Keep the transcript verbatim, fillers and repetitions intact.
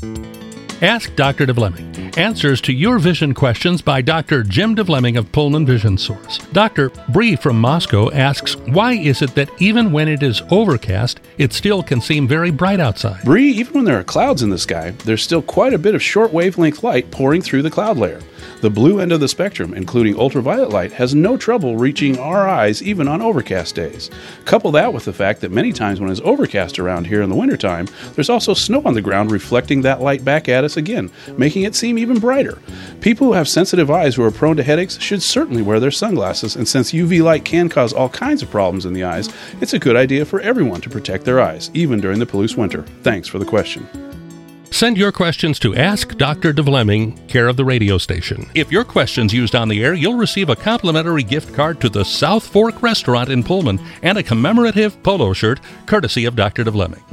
Ask Doctor DeVleming. Answers to your vision questions by Doctor Jim DeVleming of Pullman Vision Source. Doctor Bree from Moscow asks, why is it that even when it is overcast, it still can seem very bright outside? Bree, even when there are clouds in the sky, there's still quite a bit of short wavelength light pouring through the cloud layer. The blue end of the spectrum, including ultraviolet light, has no trouble reaching our eyes even on overcast days. Couple that with the fact that many times when it's overcast around here in the wintertime, there's also snow on the ground reflecting that light back at us again, making it seem even brighter. People who have sensitive eyes who are prone to headaches should certainly wear their sunglasses, and since U V light can cause all kinds of problems in the eyes, it's a good idea for everyone to protect their eyes, even during the Palouse winter. Thanks for the question. Send your questions to Ask Doctor DeVleming, care of the radio station. If your question's used on the air, you'll receive a complimentary gift card to the South Fork Restaurant in Pullman and a commemorative polo shirt courtesy of Doctor DeVleming.